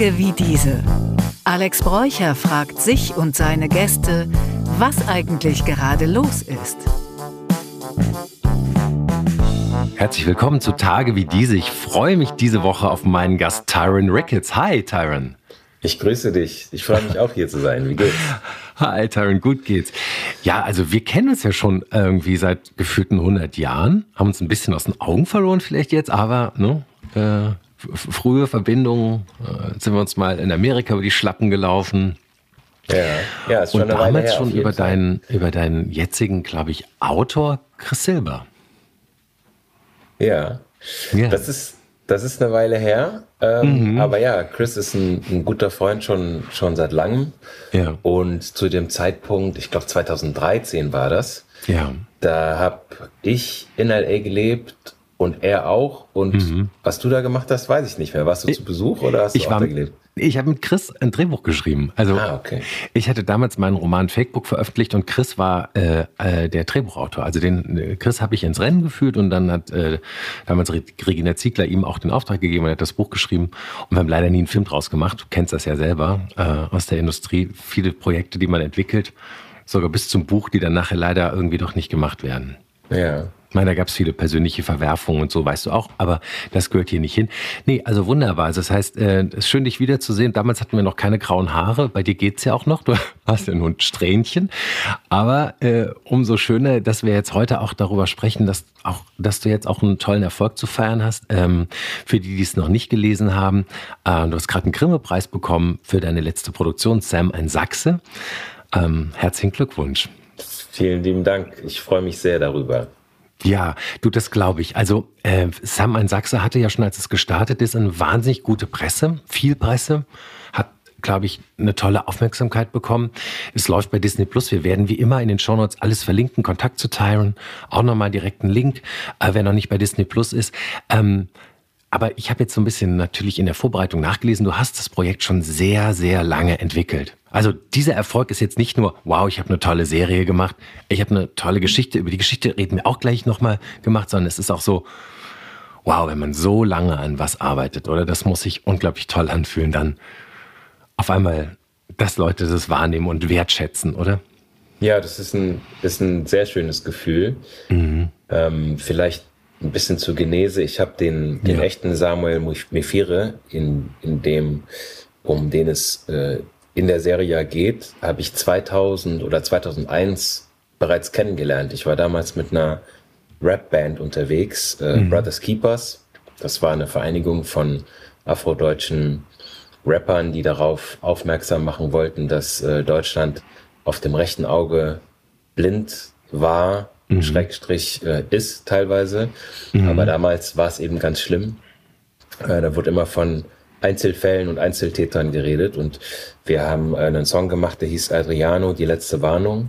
Tage wie diese. Alex Bräucher fragt sich und seine Gäste, was eigentlich gerade los ist. Herzlich willkommen zu Tage wie diese. Ich freue mich diese Woche auf meinen Gast Tyron Ricketts. Hi, Tyron. Ich grüße dich. Ich freue mich auch, hier zu sein. Wie geht's? Hi, Tyron. Gut geht's. Ja, also wir kennen uns ja schon irgendwie seit gefühlten 100 Jahren. Haben uns ein bisschen aus den Augen verloren vielleicht jetzt, aber frühe Verbindungen. Sind wir uns mal in Amerika über die Schlappen gelaufen. Ja, ist schon und eine Weile damals her, schon über deinen jetzigen, glaube ich, Autor Chris Silber. Ja. Das ist eine Weile her. Aber ja, Chris ist ein guter Freund schon seit langem. Ja. Und zu dem Zeitpunkt, ich glaube 2013 war das, da habe ich in L.A. gelebt und er auch. Und was du da gemacht hast, weiß ich nicht mehr. Warst du zu Besuch oder hast du auch da gelebt? Ich habe mit Chris ein Drehbuch geschrieben. Also okay. Ich hatte damals meinen Roman Fakebook veröffentlicht und Chris war der Drehbuchautor. Also den Chris habe ich ins Rennen geführt und dann hat damals Regina Ziegler ihm auch den Auftrag gegeben und er hat das Buch geschrieben. Und wir haben leider nie einen Film draus gemacht. Du kennst das ja selber aus der Industrie. Viele Projekte, die man entwickelt, sogar bis zum Buch, die dann nachher leider irgendwie doch nicht gemacht werden. Ja. Ich meine, da gab es viele persönliche Verwerfungen und so, weißt du auch, aber das gehört hier nicht hin. Nee, also wunderbar. Also das heißt, es ist schön, dich wiederzusehen. Damals hatten wir noch keine grauen Haare. Bei dir geht's ja auch noch. Du hast ja nur ein Strähnchen. Aber umso schöner, dass wir jetzt heute auch darüber sprechen, dass du jetzt auch einen tollen Erfolg zu feiern hast. Für die es noch nicht gelesen haben, du hast gerade einen Grimme-Preis bekommen für deine letzte Produktion, Sam ein Sachse. Herzlichen Glückwunsch. Vielen lieben Dank. Ich freue mich sehr darüber. Ja, du, das glaube ich. Also Sam ein Sachse hatte ja schon, als es gestartet ist, eine wahnsinnig gute Presse, viel Presse, hat, glaube ich, eine tolle Aufmerksamkeit bekommen. Es läuft bei Disney Plus. Wir werden wie immer in den Shownotes alles verlinken. Kontakt zu Tyron, auch nochmal direkt einen Link, wer noch nicht bei Disney Plus ist. Aber ich habe jetzt so ein bisschen natürlich in der Vorbereitung nachgelesen, du hast das Projekt schon sehr, sehr lange entwickelt. Also dieser Erfolg ist jetzt nicht nur, wow, ich habe eine tolle Serie gemacht, ich habe eine tolle Geschichte, über die Geschichte reden wir auch gleich nochmal gemacht, sondern es ist auch so, wow, wenn man so lange an was arbeitet, oder? Das muss sich unglaublich toll anfühlen, dann auf einmal, dass Leute das wahrnehmen und wertschätzen, oder? Ja, das ist ein sehr schönes Gefühl. Vielleicht ein bisschen zur Genese. Ich habe den echten Samuel Mefire, um den es in der Serie geht, habe ich 2000 oder 2001 bereits kennengelernt. Ich war damals mit einer Rap-Band unterwegs, Brothers Keepers. Das war eine Vereinigung von afrodeutschen Rappern, die darauf aufmerksam machen wollten, dass Deutschland auf dem rechten Auge blind war, Schrägstrich ist teilweise. Aber damals war es eben ganz schlimm. Da wurde immer von Einzelfällen und Einzeltätern geredet und wir haben einen Song gemacht, der hieß Adriano, die letzte Warnung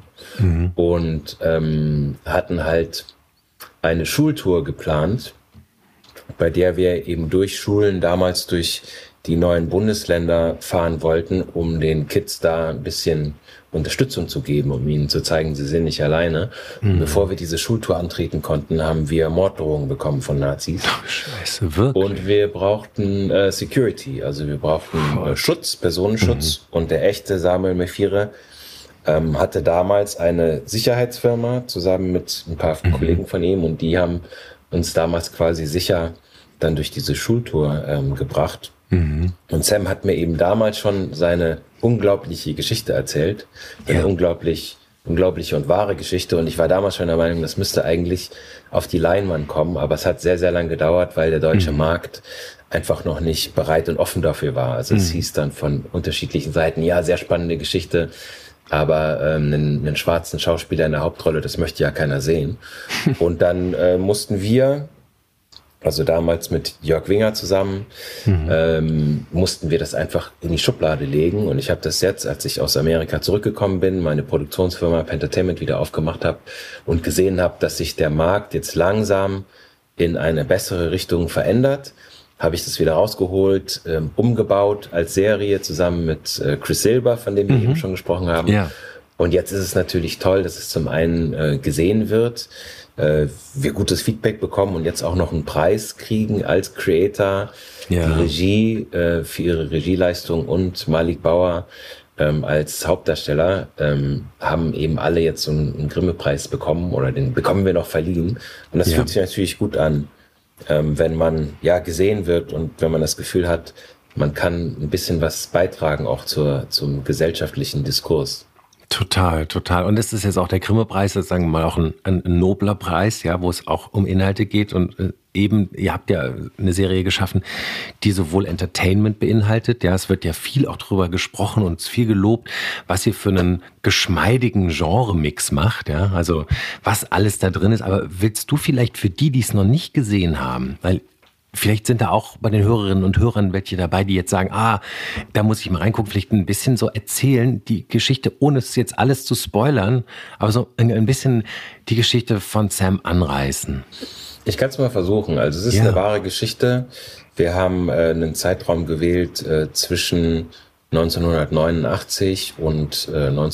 und hatten halt eine Schultour geplant, bei der wir eben durch Schulen, damals durch die neuen Bundesländer fahren wollten, um den Kids da ein bisschen Unterstützung zu geben, um ihnen zu zeigen, sie sind nicht alleine. Und bevor wir diese Schultour antreten konnten, haben wir Morddrohungen bekommen von Nazis. Oh, Scheiße, wirklich? Und wir brauchten Security, also wir brauchten Schutz, Personenschutz. Und der echte Samuel Mefire hatte damals eine Sicherheitsfirma zusammen mit ein paar Kollegen von ihm und die haben uns damals quasi sicher dann durch diese Schultour gebracht. Und Sam hat mir eben damals schon seine unglaubliche Geschichte erzählt. Eine unglaubliche und wahre Geschichte. Und ich war damals schon der Meinung, das müsste eigentlich auf die Leinwand kommen. Aber es hat sehr, sehr lange gedauert, weil der deutsche Markt einfach noch nicht bereit und offen dafür war. Also es hieß dann von unterschiedlichen Seiten, ja, sehr spannende Geschichte. Aber einen schwarzen Schauspieler in der Hauptrolle, das möchte ja keiner sehen. Und dann mussten wir, also damals mit Jörg Winger zusammen, mussten wir das einfach in die Schublade legen. Und ich habe das jetzt, als ich aus Amerika zurückgekommen bin, meine Produktionsfirma Pentertainment wieder aufgemacht habe und gesehen habe, dass sich der Markt jetzt langsam in eine bessere Richtung verändert, habe ich das wieder rausgeholt, umgebaut als Serie zusammen mit Chris Silber, von dem wir eben schon gesprochen haben. Ja. Und jetzt ist es natürlich toll, dass es zum einen gesehen wird, wir gutes Feedback bekommen und jetzt auch noch einen Preis kriegen als Creator, die Regie für ihre Regieleistung und Malik Bauer als Hauptdarsteller haben eben alle jetzt so einen Grimme-Preis bekommen oder den bekommen wir noch verliehen. Und das fühlt sich natürlich gut an, wenn man gesehen wird und wenn man das Gefühl hat, man kann ein bisschen was beitragen auch zum gesellschaftlichen Diskurs. Total, total. Und das ist jetzt auch der Grimme-Preis, das sagen wir mal auch ein nobler Preis, ja, wo es auch um Inhalte geht. Und eben, ihr habt ja eine Serie geschaffen, die sowohl Entertainment beinhaltet, ja, es wird ja viel auch drüber gesprochen und viel gelobt, was ihr für einen geschmeidigen Genre-Mix macht, ja, also was alles da drin ist. Aber willst du vielleicht für die es noch nicht gesehen haben, weil vielleicht sind da auch bei den Hörerinnen und Hörern welche dabei, die jetzt sagen, da muss ich mal reingucken, vielleicht ein bisschen so erzählen, die Geschichte, ohne es jetzt alles zu spoilern, aber so ein bisschen die Geschichte von Sam anreißen. Ich kann es mal versuchen. Also es ist eine wahre Geschichte. Wir haben einen Zeitraum gewählt zwischen 1989 und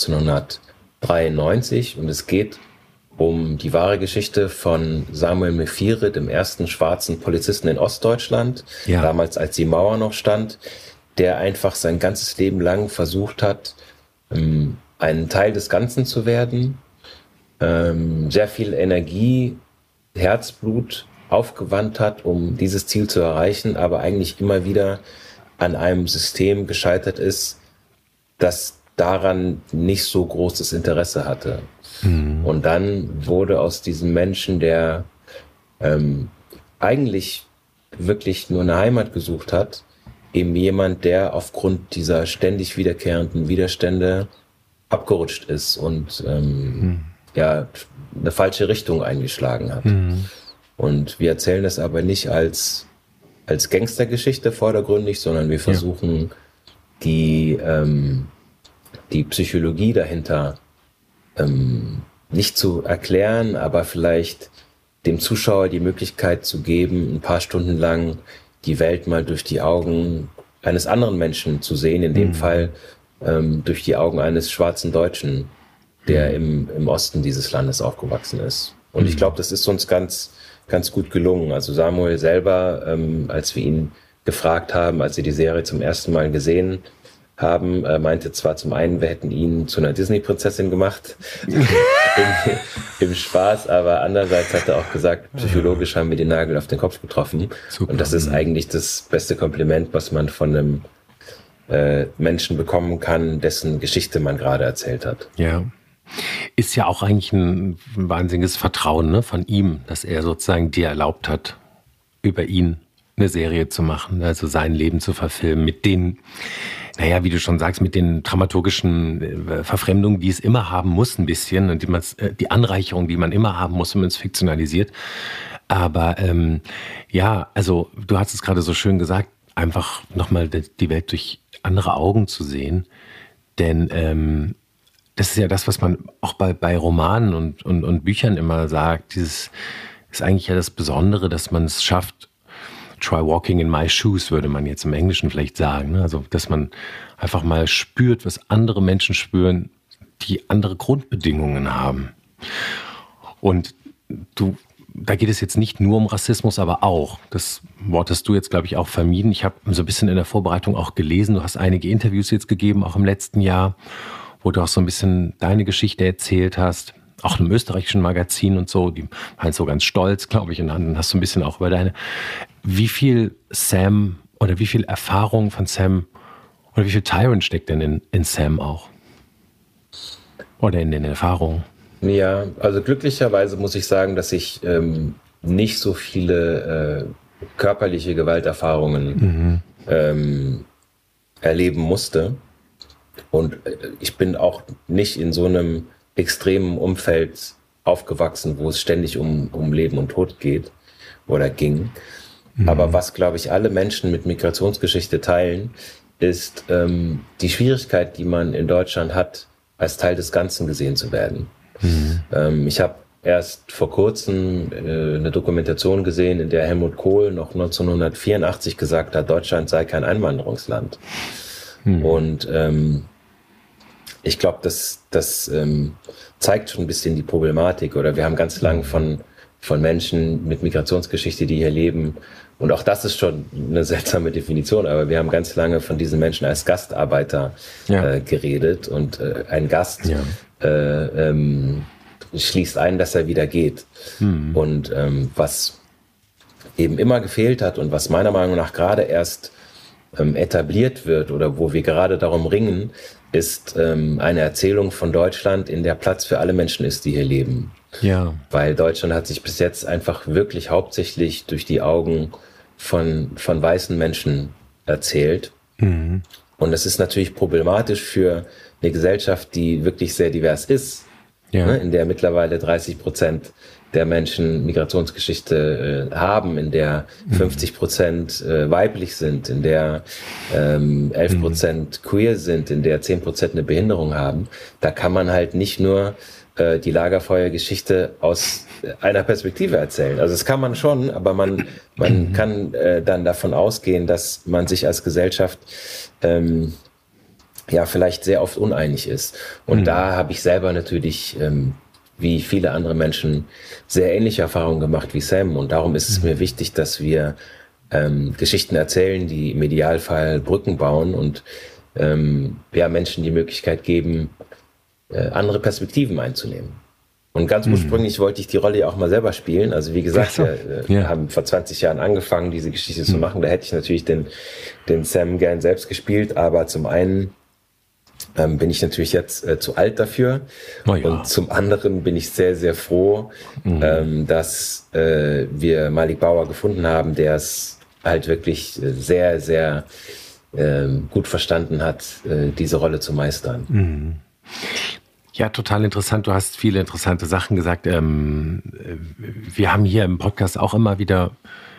1993 und es geht um die wahre Geschichte von Samuel Mephire, dem ersten schwarzen Polizisten in Ostdeutschland, damals als die Mauer noch stand, der einfach sein ganzes Leben lang versucht hat, ein Teil des Ganzen zu werden, sehr viel Energie, Herzblut aufgewandt hat, um dieses Ziel zu erreichen, aber eigentlich immer wieder an einem System gescheitert ist, das daran nicht so großes Interesse hatte. Und dann wurde aus diesem Menschen, der eigentlich wirklich nur eine Heimat gesucht hat, eben jemand, der aufgrund dieser ständig wiederkehrenden Widerstände abgerutscht ist und eine falsche Richtung eingeschlagen hat. Und wir erzählen das aber nicht als Gangstergeschichte vordergründig, sondern wir versuchen die Psychologie dahinter nicht zu erklären, aber vielleicht dem Zuschauer die Möglichkeit zu geben, ein paar Stunden lang die Welt mal durch die Augen eines anderen Menschen zu sehen, in dem Fall durch die Augen eines schwarzen Deutschen, der im Osten dieses Landes aufgewachsen ist. Und ich glaube, das ist uns ganz, ganz gut gelungen. Also Samuel selber, als wir ihn gefragt haben, als wir die Serie zum ersten Mal gesehen haben, meinte zwar zum einen, wir hätten ihn zu einer Disney-Prinzessin gemacht, im Spaß, aber andererseits hat er auch gesagt, psychologisch haben wir den Nagel auf den Kopf getroffen. Super. Und das ist eigentlich das beste Kompliment, was man von einem Menschen bekommen kann, dessen Geschichte man gerade erzählt hat. Ja. Ist ja auch eigentlich ein wahnsinniges Vertrauen, ne, von ihm, dass er sozusagen dir erlaubt hat, über ihn eine Serie zu machen, also sein Leben zu verfilmen mit den, wie du schon sagst, mit den dramaturgischen Verfremdungen, die es immer haben muss, ein bisschen, und die Anreicherung, die man immer haben muss, wenn man es fiktionalisiert. Aber also du hast es gerade so schön gesagt, einfach nochmal die Welt durch andere Augen zu sehen, denn das ist ja das, was man auch bei Romanen und Büchern immer sagt. Dieses ist eigentlich ja das Besondere, dass man es schafft. Try walking in my shoes, würde man jetzt im Englischen vielleicht sagen. Also, dass man einfach mal spürt, was andere Menschen spüren, die andere Grundbedingungen haben. Und da geht es jetzt nicht nur um Rassismus, aber auch. Das Wort hast du jetzt, glaube ich, auch vermieden. Ich habe so ein bisschen in der Vorbereitung auch gelesen. Du hast einige Interviews jetzt gegeben, auch im letzten Jahr, wo du auch so ein bisschen deine Geschichte erzählt hast. Auch in einem österreichischen Magazin und so, die waren so ganz stolz, glaube ich, und dann hast du ein bisschen auch über wie viel Sam oder wie viel Erfahrung von Sam oder wie viel Tyrant steckt denn in Sam auch? Oder in den Erfahrungen? Ja, also glücklicherweise muss ich sagen, dass ich nicht so viele körperliche Gewalterfahrungen erleben musste. Und ich bin auch nicht in so einem extremen Umfeld aufgewachsen, wo es ständig um Leben und Tod geht oder ging. Aber was, glaube ich, alle Menschen mit Migrationsgeschichte teilen, ist die Schwierigkeit, die man in Deutschland hat, als Teil des Ganzen gesehen zu werden. Ich habe erst vor kurzem eine Dokumentation gesehen, in der Helmut Kohl noch 1984 gesagt hat, Deutschland sei kein Einwanderungsland. Und ich glaube, das zeigt schon ein bisschen die Problematik. Oder wir haben ganz lang von von Menschen mit Migrationsgeschichte, die hier leben. Und auch das ist schon eine seltsame Definition, aber wir haben ganz lange von diesen Menschen als Gastarbeiter geredet. Und ein Gast schließt ein, dass er wieder geht. Und was eben immer gefehlt hat und was meiner Meinung nach gerade erst etabliert wird oder wo wir gerade darum ringen, ist eine Erzählung von Deutschland, in der Platz für alle Menschen ist, die hier leben. Ja. Weil Deutschland hat sich bis jetzt einfach wirklich hauptsächlich durch die Augen von weißen Menschen erzählt. Und das ist natürlich problematisch für eine Gesellschaft, die wirklich sehr divers ist, ne, in der mittlerweile 30% der Menschen Migrationsgeschichte haben, in der 50% weiblich sind, in der 11% queer sind, in der 10% eine Behinderung haben. Da kann man halt nicht nur die Lagerfeuergeschichte aus einer Perspektive erzählen. Also das kann man schon, aber man kann dann davon ausgehen, dass man sich als Gesellschaft vielleicht sehr oft uneinig ist. Und da habe ich selber natürlich wie viele andere Menschen sehr ähnliche Erfahrungen gemacht wie Sam. Und darum ist es mir wichtig, dass wir Geschichten erzählen, die im Idealfall Brücken bauen und Menschen die Möglichkeit geben, andere Perspektiven einzunehmen. Und ganz ursprünglich wollte ich die Rolle ja auch mal selber spielen. Also wie gesagt, wir haben vor 20 Jahren angefangen, diese Geschichte zu machen. Da hätte ich natürlich den Sam gern selbst gespielt. Aber zum einen bin ich natürlich jetzt zu alt dafür. Und zum anderen bin ich sehr, sehr froh, dass wir Malik Bauer gefunden haben, der es halt wirklich sehr, sehr gut verstanden hat, diese Rolle zu meistern. Ja, total interessant. Du hast viele interessante Sachen gesagt. Wir haben hier im Podcast auch immer wieder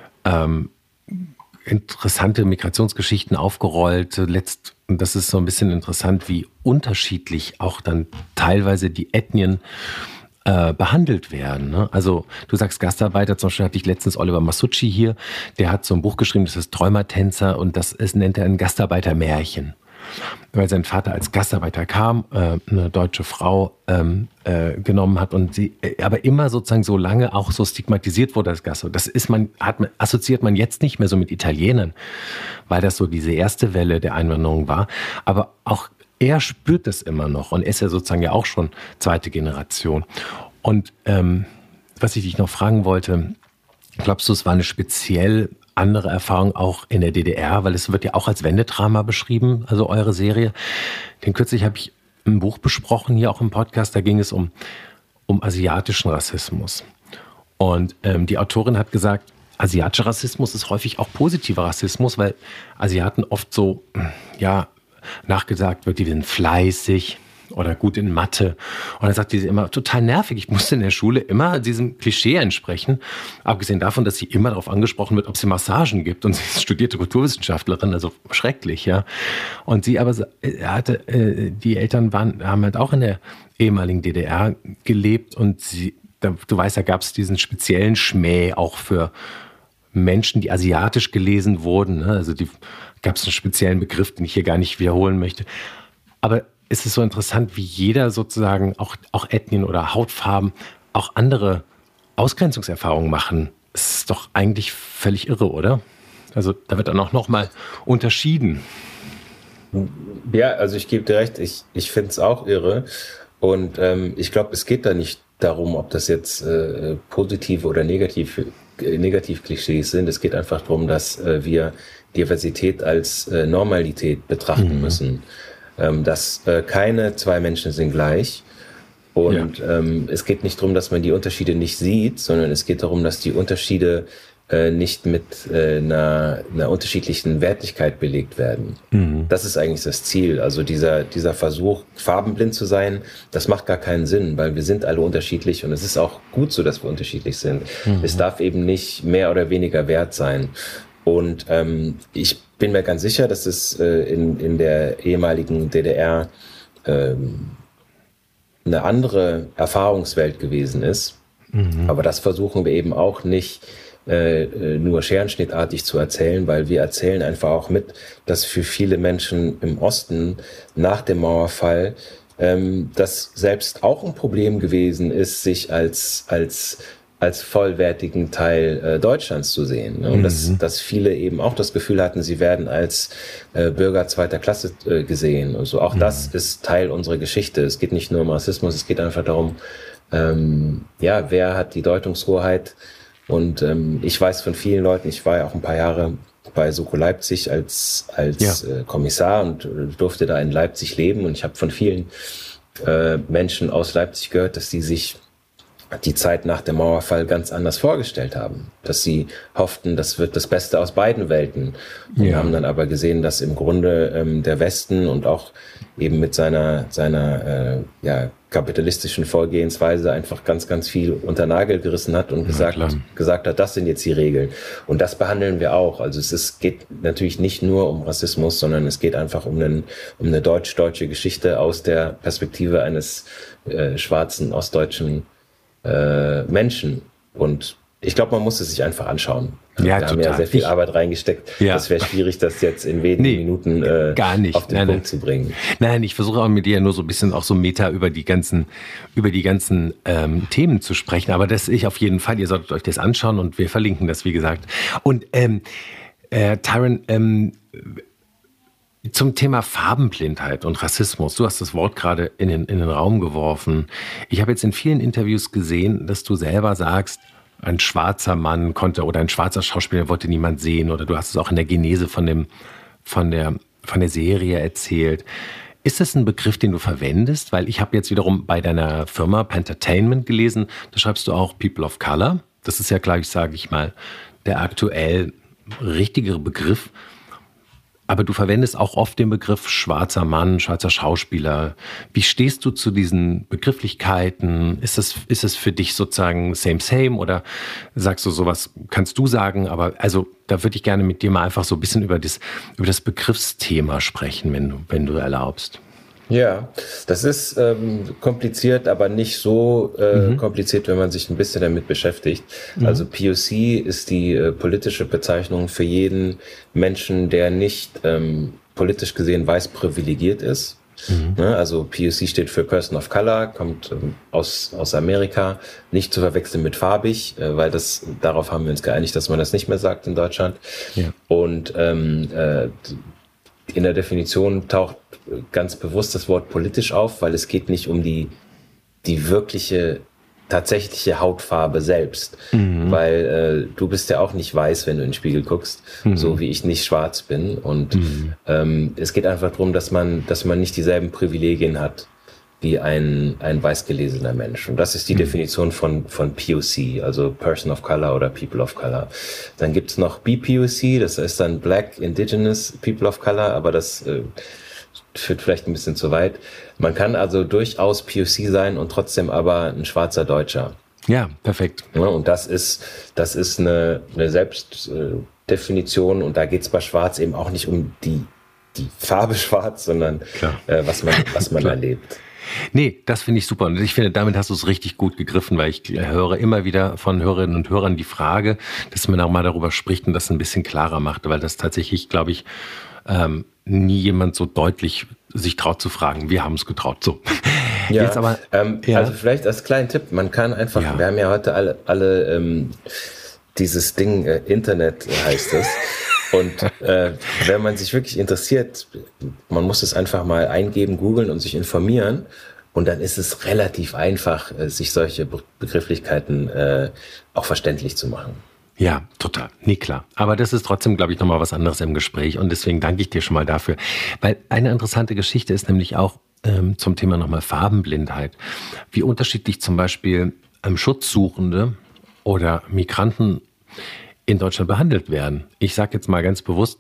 interessante Migrationsgeschichten aufgerollt. Und das ist so ein bisschen interessant, wie unterschiedlich auch dann teilweise die Ethnien behandelt werden. Ne? Also du sagst Gastarbeiter, zum Beispiel hatte ich letztens Oliver Masucci hier, der hat so ein Buch geschrieben, das ist Träumertänzer und nennt er ein Gastarbeitermärchen. Weil sein Vater als Gastarbeiter kam, eine deutsche Frau genommen hat und sie aber immer sozusagen so lange auch so stigmatisiert wurde als Gast. Das assoziiert man jetzt nicht mehr so mit Italienern, weil das so diese erste Welle der Einwanderung war. Aber auch er spürt das immer noch und ist ja sozusagen ja auch schon zweite Generation. Und was ich dich noch fragen wollte, glaubst du, es war eine speziell andere Erfahrung auch in der DDR, weil es wird ja auch als Wendedrama beschrieben, also eure Serie. Denn kürzlich habe ich ein Buch besprochen, hier auch im Podcast, da ging es um asiatischen Rassismus. Und die Autorin hat gesagt, asiatischer Rassismus ist häufig auch positiver Rassismus, weil Asiaten oft so, nachgesagt wird, die sind fleißig oder gut in Mathe. Und dann sagt sie immer, total nervig, ich musste in der Schule immer diesem Klischee entsprechen. Abgesehen davon, dass sie immer darauf angesprochen wird, ob sie Massagen gibt. Und sie ist studierte Kulturwissenschaftlerin, also schrecklich, ja. Und sie aber die Eltern haben halt auch in der ehemaligen DDR gelebt und du weißt, da gab es diesen speziellen Schmäh auch für Menschen, die asiatisch gelesen wurden. Ne? Also gab es einen speziellen Begriff, den ich hier gar nicht wiederholen möchte. Aber es ist so interessant, wie jeder sozusagen, auch Ethnien oder Hautfarben, auch andere Ausgrenzungserfahrungen machen. Es ist doch eigentlich völlig irre, oder? Also da wird dann auch nochmal unterschieden. Ja, also ich gebe dir recht, ich finde es auch irre. Und ich glaube, es geht da nicht darum, ob das jetzt positive oder Negativ-Klischees sind. Es geht einfach darum, dass wir Diversität als Normalität betrachten müssen. Dass keine zwei Menschen sind gleich. Und es geht nicht darum, dass man die Unterschiede nicht sieht, sondern es geht darum, dass die Unterschiede nicht mit einer unterschiedlichen Wertigkeit belegt werden. Das ist eigentlich das Ziel. Also dieser Versuch, farbenblind zu sein, das macht gar keinen Sinn, weil wir sind alle unterschiedlich und es ist auch gut so, dass wir unterschiedlich sind. Es darf eben nicht mehr oder weniger wert sein. Und ich bin mir ganz sicher, dass es in der ehemaligen DDR eine andere Erfahrungswelt gewesen ist. Aber das versuchen wir eben auch nicht nur scherenschnittartig zu erzählen, weil wir erzählen einfach auch mit, dass für viele Menschen im Osten nach dem Mauerfall das selbst auch ein Problem gewesen ist, sich als als vollwertigen Teil Deutschlands zu sehen. Ne? Und dass viele eben auch das Gefühl hatten, sie werden als Bürger zweiter Klasse gesehen. Also auch das ist Teil unserer Geschichte. Es geht nicht nur um Rassismus, es geht einfach darum, wer hat die Deutungshoheit. Und ich weiß von vielen Leuten, ich war ja auch ein paar Jahre bei Soko Leipzig als Kommissar und durfte da in Leipzig leben. Und ich habe von vielen Menschen aus Leipzig gehört, dass die sich die Zeit nach dem Mauerfall ganz anders vorgestellt haben. Dass sie hofften, das wird das Beste aus beiden Welten. Und haben dann aber gesehen, dass im Grunde der Westen und auch eben mit seiner kapitalistischen Vorgehensweise einfach ganz, ganz viel unter Nagel gerissen hat und gesagt hat, das sind jetzt die Regeln. Und das behandeln wir auch. Also es geht natürlich nicht nur um Rassismus, sondern es geht einfach um eine deutsche Geschichte aus der Perspektive eines schwarzen ostdeutschen Menschen. Und ich glaube, man muss es sich einfach anschauen. Wir haben ja sehr viel Arbeit reingesteckt. Ja. Das wäre schwierig, das jetzt in wenigen Minuten auf den Punkt zu bringen. Nein, ich versuche auch mit dir nur so ein bisschen auch so Meta über die ganzen Themen zu sprechen. Aber das ich auf jeden Fall, ihr solltet euch das anschauen und wir verlinken das, wie gesagt. Und Tyron, zum Thema Farbenblindheit und Rassismus. Du hast das Wort gerade in den Raum geworfen. Ich habe jetzt in vielen Interviews gesehen, dass du selber sagst, ein schwarzer Mann konnte oder ein schwarzer Schauspieler wollte niemand sehen, oder du hast es auch in der Genese von der Serie erzählt. Ist das ein Begriff, den du verwendest? Weil ich habe jetzt wiederum bei deiner Firma Pentertainment gelesen, da schreibst du auch People of Color. Das ist ja gleich, sage ich mal, der aktuell richtigere Begriff. Aber du verwendest auch oft den Begriff schwarzer Mann, schwarzer Schauspieler. Wie stehst du zu diesen Begrifflichkeiten? Ist es für dich sozusagen same oder sagst du, sowas kannst du sagen? Aber also da würde ich gerne mit dir mal einfach so ein bisschen über das Begriffsthema sprechen, wenn du erlaubst. Ja, das ist kompliziert, aber nicht so kompliziert, wenn man sich ein bisschen damit beschäftigt. Also POC ist die politische Bezeichnung für jeden Menschen, der nicht politisch gesehen weiß privilegiert ist. Ne? Also POC steht für Person of Color, kommt aus Amerika, nicht zu verwechseln mit farbig, weil darauf haben wir uns geeinigt, dass man das nicht mehr sagt in Deutschland. Ja. Und in der Definition taucht ganz bewusst das Wort politisch auf, weil es geht nicht um die wirkliche, tatsächliche Hautfarbe selbst. Weil du bist ja auch nicht weiß, wenn du in den Spiegel guckst, so wie ich nicht schwarz bin. Und es geht einfach darum, dass man nicht dieselben Privilegien hat wie ein weißgelesener Mensch. Und das ist die Definition von POC, also Person of Color oder People of Color. Dann gibt's noch BPOC, das ist dann Black Indigenous People of Color, aber das führt vielleicht ein bisschen zu weit. Man kann also durchaus POC sein und trotzdem aber ein schwarzer Deutscher. Ja, perfekt. Ja, und das ist eine Selbstdefinition, und da geht's bei Schwarz eben auch nicht um die Farbe Schwarz, sondern was man erlebt. Nee, das finde ich super. Und ich finde, damit hast du es richtig gut gegriffen, weil ich höre immer wieder von Hörerinnen und Hörern die Frage, dass man auch mal darüber spricht und das ein bisschen klarer macht, weil das tatsächlich, glaube ich, nie jemand so deutlich sich traut zu fragen. Wir haben es getraut. So. Ja, jetzt aber, also vielleicht als kleinen Tipp, man kann einfach, wir haben ja heute alle dieses Ding, Internet heißt es. Und wenn man sich wirklich interessiert, man muss es einfach mal eingeben, googeln und sich informieren. Und dann ist es relativ einfach, sich solche Begrifflichkeiten auch verständlich zu machen. Ja, total. Nee, klar. Aber das ist trotzdem, glaube ich, nochmal was anderes im Gespräch. Und deswegen danke ich dir schon mal dafür. Weil eine interessante Geschichte ist nämlich auch zum Thema nochmal Farbenblindheit. Wie unterschiedlich zum Beispiel Schutzsuchende oder Migranten in Deutschland behandelt werden. Ich sage jetzt mal ganz bewusst,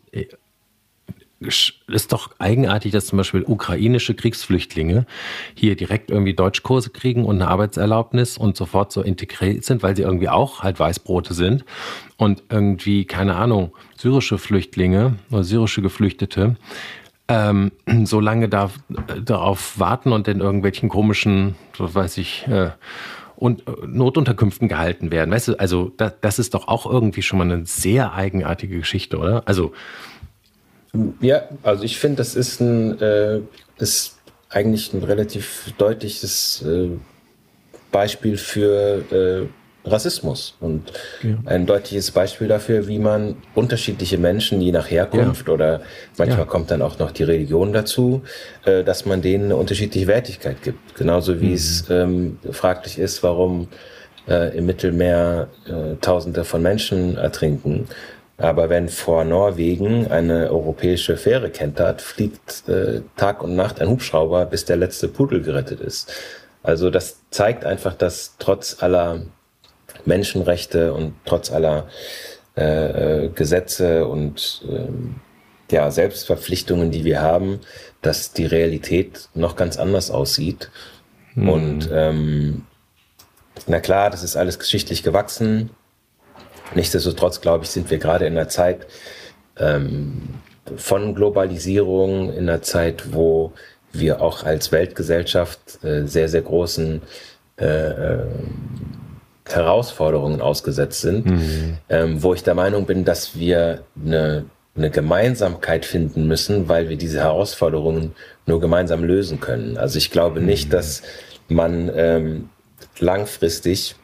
ist doch eigenartig, dass zum Beispiel ukrainische Kriegsflüchtlinge hier direkt irgendwie Deutschkurse kriegen und eine Arbeitserlaubnis und sofort so integriert sind, weil sie irgendwie auch halt Weißbrote sind, und irgendwie, keine Ahnung, syrische Flüchtlinge oder syrische Geflüchtete so lange darauf warten und in irgendwelchen komischen, was weiß ich, und Notunterkünften gehalten werden. Weißt du, also das ist doch auch irgendwie schon mal eine sehr eigenartige Geschichte, oder? Also ja, also ich finde, das ist eigentlich ein relativ deutliches Beispiel für Rassismus und ein deutliches Beispiel dafür, wie man unterschiedliche Menschen, je nach Herkunft oder manchmal kommt dann auch noch die Religion dazu, dass man denen eine unterschiedliche Wertigkeit gibt. Genauso wie es fraglich ist, warum im Mittelmeer Tausende von Menschen ertrinken. Aber wenn vor Norwegen eine europäische Fähre kentert, fliegt Tag und Nacht ein Hubschrauber, bis der letzte Pudel gerettet ist. Also das zeigt einfach, dass trotz aller Menschenrechte und trotz aller Gesetze und Selbstverpflichtungen, die wir haben, dass die Realität noch ganz anders aussieht. Und na klar, das ist alles geschichtlich gewachsen. Nichtsdestotrotz, glaube ich, sind wir gerade in einer Zeit von Globalisierung, in einer Zeit, wo wir auch als Weltgesellschaft sehr, sehr großen Herausforderungen ausgesetzt sind, wo ich der Meinung bin, dass wir eine Gemeinsamkeit finden müssen, weil wir diese Herausforderungen nur gemeinsam lösen können. Also ich glaube nicht, dass man langfristig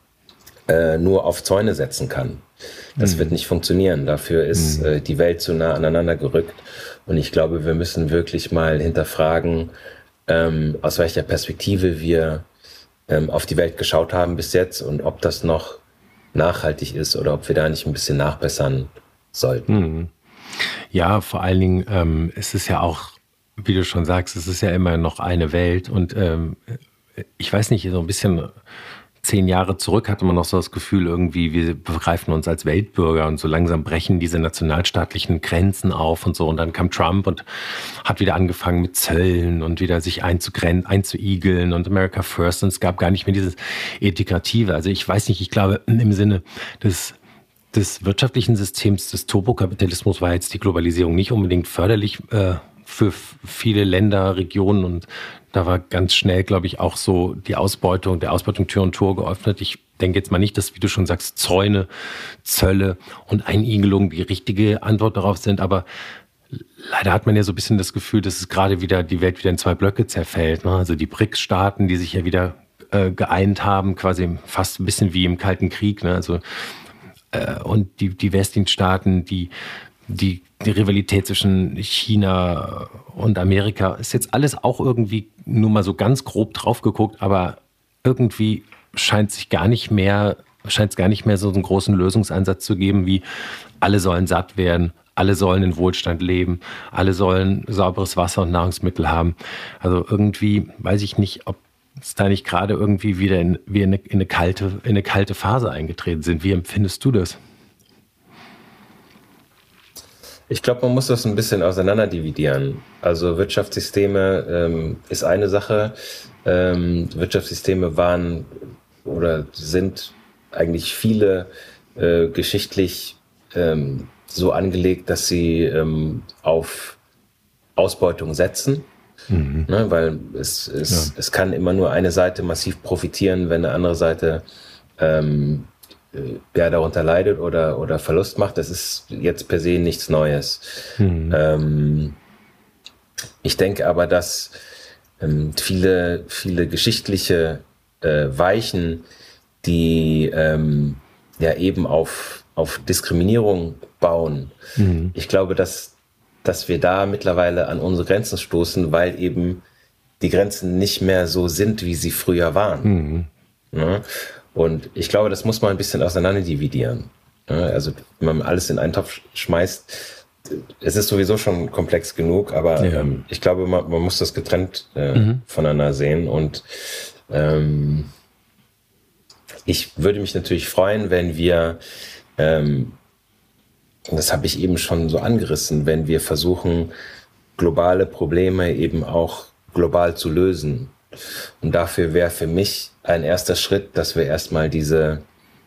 nur auf Zäune setzen kann. Das wird nicht funktionieren. Dafür ist die Welt zu nah aneinander gerückt. Und ich glaube, wir müssen wirklich mal hinterfragen, aus welcher Perspektive wir auf die Welt geschaut haben bis jetzt und ob das noch nachhaltig ist oder ob wir da nicht ein bisschen nachbessern sollten. Ja, vor allen Dingen ist es ja auch, wie du schon sagst, es ist ja immer noch eine Welt. Und ich weiß nicht, so ein bisschen 10 Jahre zurück hatte man noch so das Gefühl, irgendwie, wir begreifen uns als Weltbürger und so langsam brechen diese nationalstaatlichen Grenzen auf und so. Und dann kam Trump und hat wieder angefangen mit Zöllen und wieder sich einzuigeln und America First. Und es gab gar nicht mehr dieses Integrative. Also ich weiß nicht, ich glaube, im Sinne des wirtschaftlichen Systems des Turbokapitalismus war jetzt die Globalisierung nicht unbedingt förderlich für viele Länder, Regionen, und da war ganz schnell, glaube ich, auch so der Ausbeutung Tür und Tor geöffnet. Ich denke jetzt mal nicht, dass, wie du schon sagst, Zäune, Zölle und Einigelungen die richtige Antwort darauf sind, aber leider hat man ja so ein bisschen das Gefühl, dass es gerade wieder die Welt wieder in 2 Blöcke zerfällt. Ne? Also die BRICS-Staaten, die sich ja wieder geeint haben, quasi fast ein bisschen wie im Kalten Krieg. Ne? Also und die westlichen Staaten, die Rivalität zwischen China und Amerika ist jetzt alles auch irgendwie nur mal so ganz grob drauf geguckt, aber irgendwie scheint es gar nicht mehr so einen großen Lösungsansatz zu geben, wie alle sollen satt werden, alle sollen in Wohlstand leben, alle sollen sauberes Wasser und Nahrungsmittel haben. Also irgendwie weiß ich nicht, ob es da nicht gerade irgendwie wieder in eine kalte Phase eingetreten sind. Wie empfindest du das? Ich glaube, man muss das ein bisschen auseinanderdividieren. Also Wirtschaftssysteme ist eine Sache. Wirtschaftssysteme waren oder sind eigentlich viele geschichtlich so angelegt, dass sie auf Ausbeutung setzen. Ne, weil es kann immer nur eine Seite massiv profitieren, wenn eine andere Seite darunter leidet oder Verlust macht. Das ist jetzt per se nichts Neues. Ich denke aber, dass viele geschichtliche Weichen, die eben auf Diskriminierung bauen, ich glaube, dass wir da mittlerweile an unsere Grenzen stoßen, weil eben die Grenzen nicht mehr so sind, wie sie früher waren. Ja? Und ich glaube, das muss man ein bisschen auseinander dividieren. Also wenn man alles in einen Topf schmeißt, es ist sowieso schon komplex genug, aber ich glaube, man muss das getrennt voneinander sehen. Und ich würde mich natürlich freuen, wenn wir, das habe ich eben schon so angerissen, wenn wir versuchen, globale Probleme eben auch global zu lösen. Und dafür wäre für mich ein erster Schritt, dass wir erstmal diese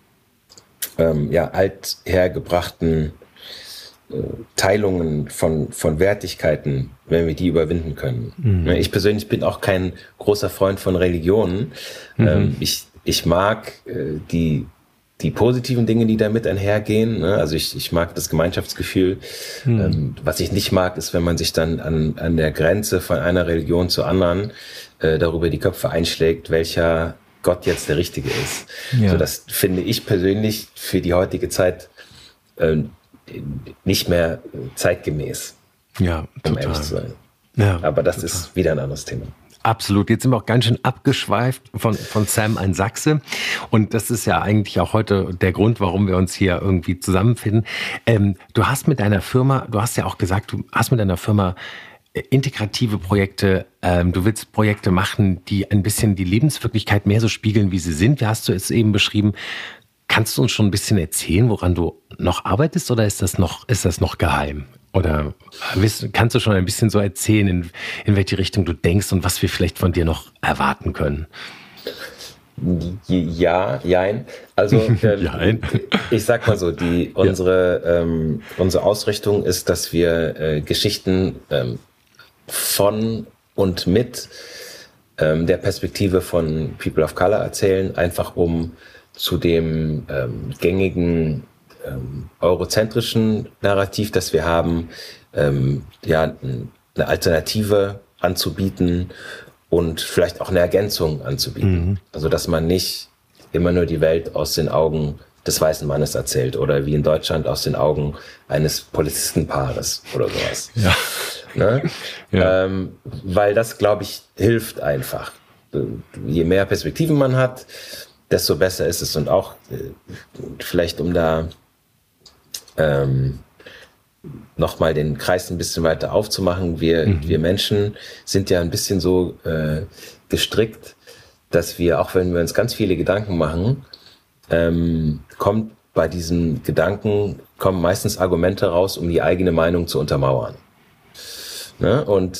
althergebrachten Teilungen von Wertigkeiten, wenn wir die überwinden können. Ich persönlich bin auch kein großer Freund von Religionen. Ich mag die positiven Dinge, die damit einhergehen. Also ich mag das Gemeinschaftsgefühl. Was ich nicht mag, ist, wenn man sich dann an der Grenze von einer Religion zur anderen darüber die Köpfe einschlägt, welcher Gott jetzt der Richtige ist. Ja. So, das finde ich persönlich für die heutige Zeit nicht mehr zeitgemäß, Ja, um total. ehrlich zu sein. Ja, Aber das total. ist wieder ein anderes Thema. Absolut. Jetzt sind wir auch ganz schön abgeschweift von Sam ein Sachse. Und das ist ja eigentlich auch heute der Grund, warum wir uns hier irgendwie zusammenfinden. Du hast mit deiner Firma, du hast ja auch gesagt, du hast mit deiner Firma integrative Projekte, du willst Projekte machen, die ein bisschen die Lebenswirklichkeit mehr so spiegeln, wie sie sind. Wie hast du es eben beschrieben? Kannst du uns schon ein bisschen erzählen, woran du noch arbeitest, oder ist das noch geheim? Oder kannst du schon ein bisschen so erzählen, in welche Richtung du denkst und was wir vielleicht von dir noch erwarten können? Ja, jein. Also Jein. ich sag mal so, unsere Ausrichtung ist, dass wir Geschichten von und mit der Perspektive von People of Color erzählen, einfach um zu dem gängigen eurozentrischen Narrativ, das wir haben, eine Alternative anzubieten und vielleicht auch eine Ergänzung anzubieten. Also dass man nicht immer nur die Welt aus den Augen des weißen Mannes erzählt oder wie in Deutschland aus den Augen eines Polizistenpaares oder sowas. Ja. Ne? Ja. Weil das, glaube ich, hilft einfach. Je mehr Perspektiven man hat, desto besser ist es. Und auch vielleicht, um da nochmal den Kreis ein bisschen weiter aufzumachen, wir Menschen sind ja ein bisschen so gestrickt, dass wir, auch wenn wir uns ganz viele Gedanken machen, kommen meistens Argumente raus, um die eigene Meinung zu untermauern. Ne? Und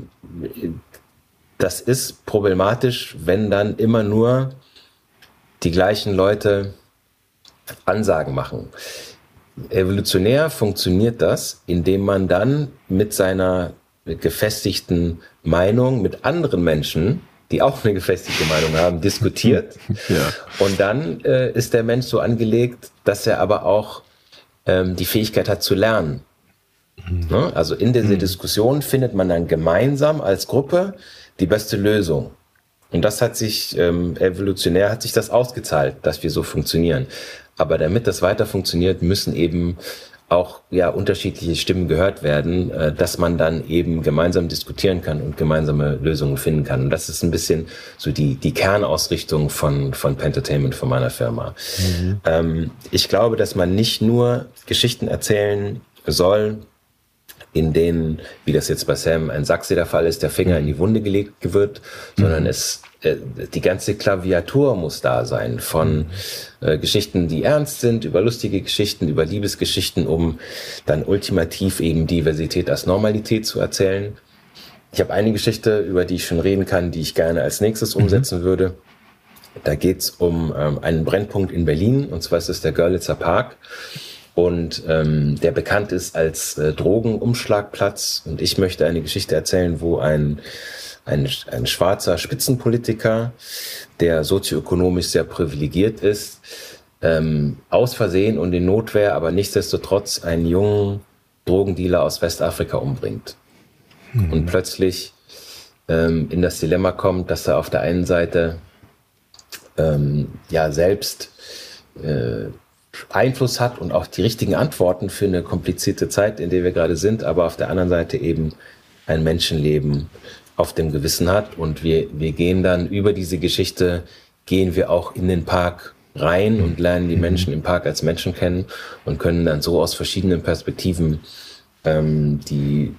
das ist problematisch, wenn dann immer nur die gleichen Leute Ansagen machen. Evolutionär funktioniert das, indem man dann mit seiner gefestigten Meinung mit anderen Menschen, die auch eine gefestigte Meinung haben, diskutiert. Ja. Und dann ist der Mensch so angelegt, dass er aber auch die Fähigkeit hat zu lernen. Ne? Also in dieser Diskussion findet man dann gemeinsam als Gruppe die beste Lösung. Und das hat sich, evolutionär hat sich das ausgezahlt, dass wir so funktionieren. Aber damit das weiter funktioniert, müssen eben auch unterschiedliche Stimmen gehört werden, dass man dann eben gemeinsam diskutieren kann und gemeinsame Lösungen finden kann. Und das ist ein bisschen so die Kernausrichtung von Pentertainment, von meiner Firma. Ich glaube, dass man nicht nur Geschichten erzählen soll, in denen, wie das jetzt bei Sam ein Sachse der Fall ist, der Finger in die Wunde gelegt wird, sondern die ganze Klaviatur muss da sein, von Geschichten, die ernst sind, über lustige Geschichten, über Liebesgeschichten, um dann ultimativ eben Diversität als Normalität zu erzählen. Ich habe eine Geschichte, über die ich schon reden kann, die ich gerne als nächstes umsetzen würde. Da geht's um einen Brennpunkt in Berlin, und zwar ist es der Görlitzer Park. Und der bekannt ist als Drogenumschlagplatz. Und ich möchte eine Geschichte erzählen, wo ein schwarzer Spitzenpolitiker, der sozioökonomisch sehr privilegiert ist, aus Versehen und in Notwehr, aber nichtsdestotrotz einen jungen Drogendealer aus Westafrika umbringt. Und plötzlich in das Dilemma kommt, dass er auf der einen Seite selbst Einfluss hat und auch die richtigen Antworten für eine komplizierte Zeit, in der wir gerade sind, aber auf der anderen Seite eben ein Menschenleben auf dem Gewissen hat. Und wir gehen dann über diese Geschichte, gehen wir auch in den Park rein und lernen die Menschen im Park als Menschen kennen und können dann so aus verschiedenen Perspektiven die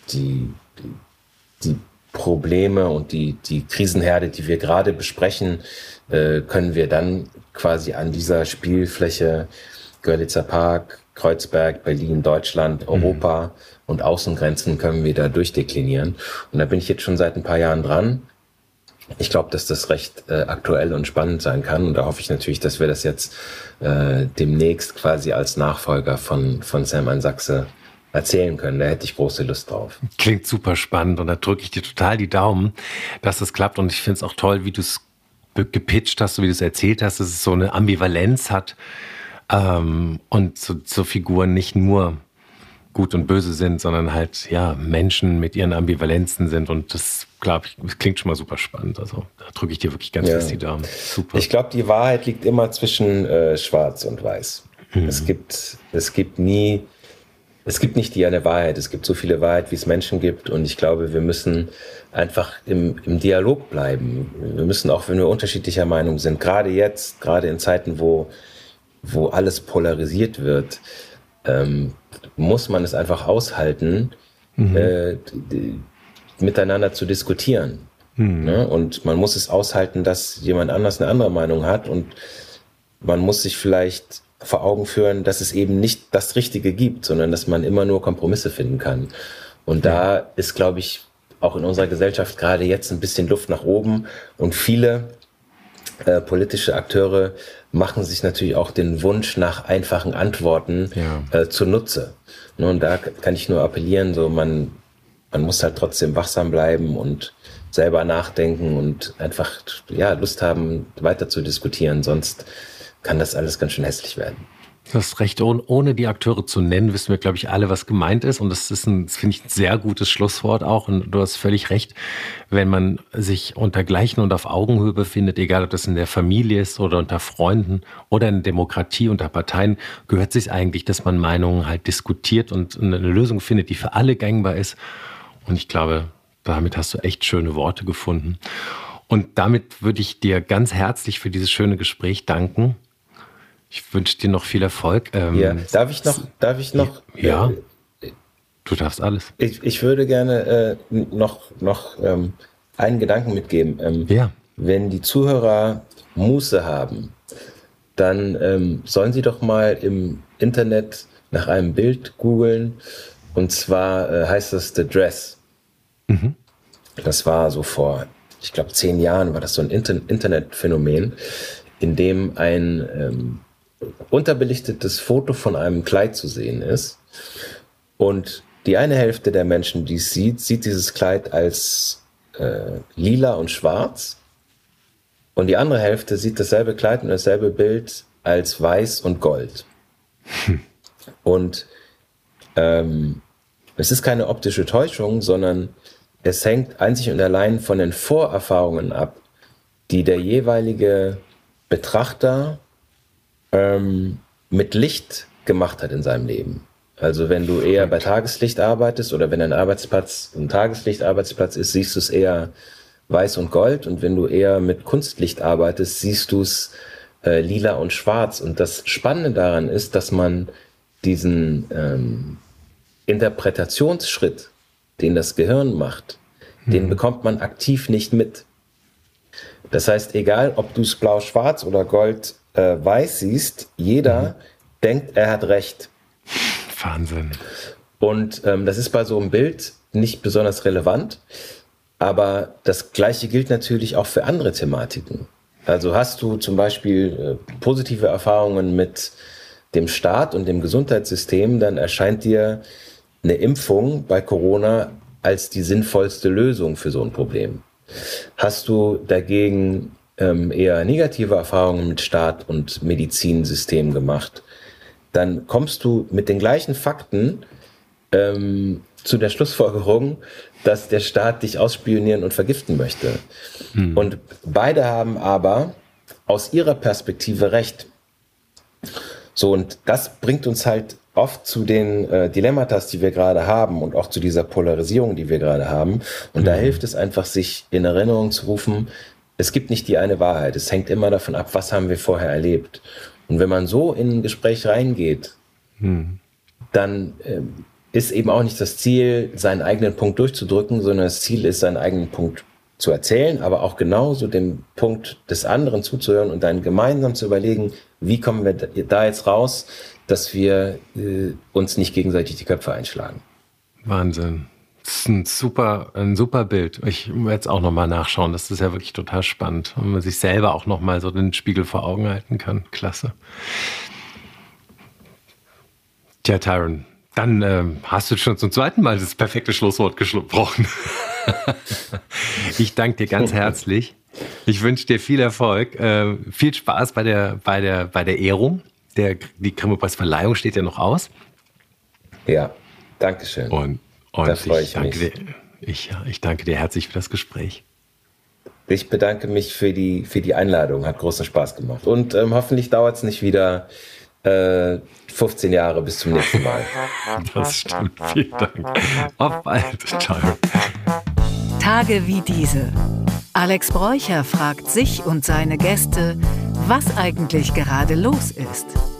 Probleme und die Krisenherde, die wir gerade besprechen, können wir dann quasi an dieser Spielfläche Görlitzer Park, Kreuzberg, Berlin, Deutschland, Europa und Außengrenzen können wir da durchdeklinieren. Und da bin ich jetzt schon seit ein paar Jahren dran. Ich glaube, dass das recht aktuell und spannend sein kann. Und da hoffe ich natürlich, dass wir das jetzt demnächst quasi als Nachfolger von Sam ein Sachse erzählen können. Da hätte ich große Lust drauf. Klingt super spannend und da drücke ich dir total die Daumen, dass es klappt. Und ich finde es auch toll, wie du es gepitcht hast, so wie du es erzählt hast, dass es so eine Ambivalenz hat und so Figuren nicht nur gut und böse sind, sondern halt Menschen mit ihren Ambivalenzen sind. Und das glaube ich, das klingt schon mal super spannend. Also da drücke ich dir wirklich ganz fest die Daumen. Super. Ich glaube, die Wahrheit liegt immer zwischen Schwarz und Weiß. Es gibt nicht die eine Wahrheit. Es gibt so viele Wahrheit, wie es Menschen gibt. Und ich glaube, wir müssen einfach im Dialog bleiben. Wir müssen, auch wenn wir unterschiedlicher Meinung sind, gerade jetzt, gerade in Zeiten, wo alles polarisiert wird, muss man es einfach aushalten, miteinander zu diskutieren. Ne? Und man muss es aushalten, dass jemand anders eine andere Meinung hat, und man muss sich vielleicht vor Augen führen, dass es eben nicht das Richtige gibt, sondern dass man immer nur Kompromisse finden kann. Und da ist, glaube ich, auch in unserer Gesellschaft gerade jetzt ein bisschen Luft nach oben, und viele politische Akteure machen sich natürlich auch den Wunsch nach einfachen Antworten zunutze. Und da kann ich nur appellieren, so man muss halt trotzdem wachsam bleiben und selber nachdenken und einfach Lust haben, weiter zu diskutieren. Sonst kann das alles ganz schön hässlich werden. Du hast recht, ohne die Akteure zu nennen, wissen wir, glaube ich, alle, was gemeint ist. Und das finde ich, ein sehr gutes Schlusswort auch. Und du hast völlig recht, wenn man sich unter Gleichen und auf Augenhöhe befindet, egal ob das in der Familie ist oder unter Freunden oder in der Demokratie unter Parteien, gehört sich eigentlich, dass man Meinungen halt diskutiert und eine Lösung findet, die für alle gangbar ist. Und ich glaube, damit hast du echt schöne Worte gefunden. Und damit würde ich dir ganz herzlich für dieses schöne Gespräch danken. Ich wünsche dir noch viel Erfolg. Darf ich noch? Ja, du darfst alles. Ich würde gerne noch einen Gedanken mitgeben. Wenn die Zuhörer Muße haben, dann sollen sie doch mal im Internet nach einem Bild googeln. Und zwar heißt das The Dress. Das war so vor, ich glaube, 10 Jahren war das so ein Internetphänomen, in dem ein unterbelichtetes Foto von einem Kleid zu sehen ist. Und die eine Hälfte der Menschen, die es sieht dieses Kleid als lila und schwarz. Und die andere Hälfte sieht dasselbe Kleid und dasselbe Bild als weiß und gold. Und es ist keine optische Täuschung, sondern es hängt einzig und allein von den Vorerfahrungen ab, die der jeweilige Betrachter mit Licht gemacht hat in seinem Leben. Also wenn du eher bei Tageslicht arbeitest oder wenn dein Arbeitsplatz ein Tageslichtarbeitsplatz ist, siehst du es eher weiß und gold, und wenn du eher mit Kunstlicht arbeitest, siehst du es lila und schwarz. Und das Spannende daran ist, dass man diesen Interpretationsschritt, den das Gehirn macht, den bekommt man aktiv nicht mit. Das heißt, egal ob du es blau-schwarz oder gold-weiß siehst, jeder denkt, er hat recht. Wahnsinn. Und das ist bei so einem Bild nicht besonders relevant, aber das Gleiche gilt natürlich auch für andere Thematiken. Also hast du zum Beispiel positive Erfahrungen mit dem Staat und dem Gesundheitssystem, dann erscheint dir eine Impfung bei Corona als die sinnvollste Lösung für so ein Problem. Hast du dagegen eher negative Erfahrungen mit Staat und Medizinsystem gemacht, dann kommst du mit den gleichen Fakten zu der Schlussfolgerung, dass der Staat dich ausspionieren und vergiften möchte. Und beide haben aber aus ihrer Perspektive recht. So, und das bringt uns halt oft zu den Dilemmata, die wir gerade haben, und auch zu dieser Polarisierung, die wir gerade haben. Und da hilft es einfach, sich in Erinnerung zu rufen, es gibt nicht die eine Wahrheit. Es hängt immer davon ab, was haben wir vorher erlebt. Und wenn man so in ein Gespräch reingeht, dann ist eben auch nicht das Ziel, seinen eigenen Punkt durchzudrücken, sondern das Ziel ist, seinen eigenen Punkt zu erzählen, aber auch genauso dem Punkt des anderen zuzuhören und dann gemeinsam zu überlegen, wie kommen wir da jetzt raus, dass wir uns nicht gegenseitig die Köpfe einschlagen. Wahnsinn. Das ist ein super Bild. Ich werde es auch nochmal nachschauen. Das ist ja wirklich total spannend. Und man sich selber auch nochmal so den Spiegel vor Augen halten kann. Klasse. Tja, Tyron, dann hast du schon zum zweiten Mal das perfekte Schlusswort gesprochen. Ich danke dir ganz herzlich. Ich wünsche dir viel Erfolg, viel Spaß bei der Ehrung. Die Grimme-Preis-Verleihung steht ja noch aus. Ja, danke schön. Und da freue ich danke mich. Ich danke dir herzlich für das Gespräch. Ich bedanke mich für die Einladung. Hat großen Spaß gemacht. Und hoffentlich dauert es nicht wieder 15 Jahre bis zum nächsten Mal. Das stimmt. Vielen Dank. Auf bald. Ciao. Tage wie diese. Alex Bräucher fragt sich und seine Gäste, was eigentlich gerade los ist.